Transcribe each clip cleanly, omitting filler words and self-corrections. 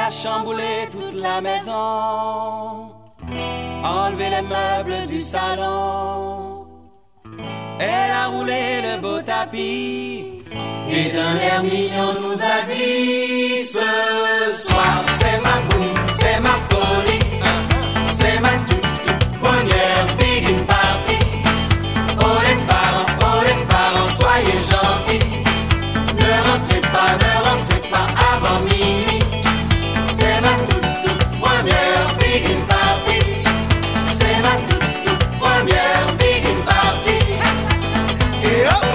a chamboulé toute la maison, enlevé les meubles du salon. Elle a roulé le beau tapis et d'un air mignon nous a dit: ce soir c'est ma boum, c'est ma folie, c'est ma toute première big party. Oh les parents, soyez gentils, ne rentrez pas avant minuit. C'est ma toute première big party, c'est ma toute première big party. Et hop!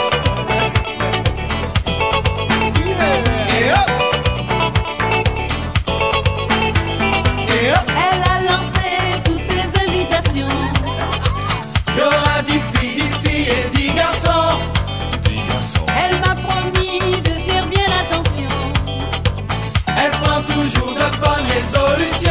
Elle a lancé toutes ses invitations. Il y aura 10 filles et 10 garçons. Elle m'a promis de faire bien attention. Elle prend toujours de bonnes résolutions.